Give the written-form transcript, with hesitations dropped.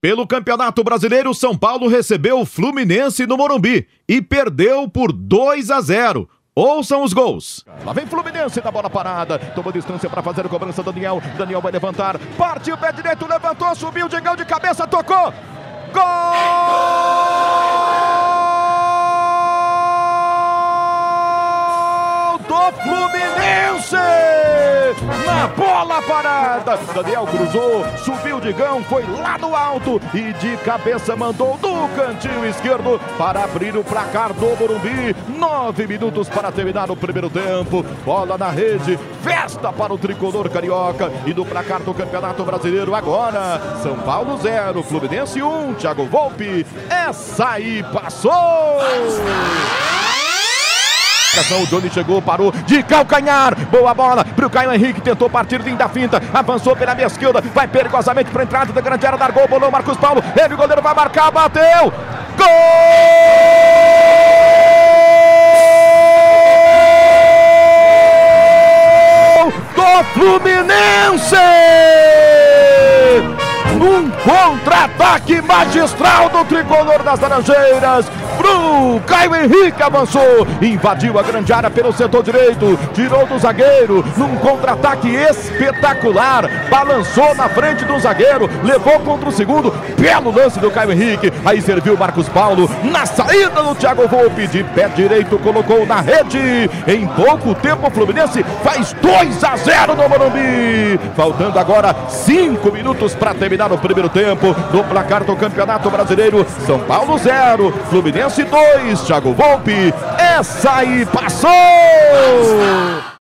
Pelo Campeonato Brasileiro, São Paulo recebeu o Fluminense no Morumbi e perdeu por 2-0. Ouçam os gols. Lá vem Fluminense da bola parada. Tomou distância para fazer a cobrança. Daniel vai levantar. Partiu, pé direito, levantou, subiu. Digão de cabeça, tocou. Gol do Fluminense! Na bola parada, Daniel cruzou, subiu o Digão, foi lá no alto e de cabeça mandou do cantinho esquerdo para abrir o placar do Morumbi. 9 minutos para terminar o primeiro tempo. Bola na rede, festa para o tricolor carioca. E do placar do Campeonato Brasileiro agora, São Paulo 0, Fluminense 1, Thiago Volpi. Essa aí passou! O Johnny chegou, parou de calcanhar, boa bola para o Caio Henrique, tentou partir da finta, avançou pela meia esquerda, vai perigosamente para a entrada da grande área, largou, bolou Marcos Paulo, ele o goleiro vai marcar, bateu, gol do Fluminense! Um contra-ataque magistral do tricolor das Laranjeiras. Pro Caio Henrique avançou, invadiu a grande área pelo setor direito, tirou do zagueiro, num contra-ataque espetacular, balançou na frente do zagueiro, levou contra o segundo, belo lance do Caio Henrique, aí serviu Marcos Paulo, na saída do Thiago Volpi, de pé direito, colocou na rede. Em pouco tempo o Fluminense faz 2-0 no Morumbi, faltando agora 5 minutos para terminar o primeiro tempo. No placar do Campeonato Brasileiro, São Paulo 0, Fluminense 2, Thiago Volpi. Essa aí passou!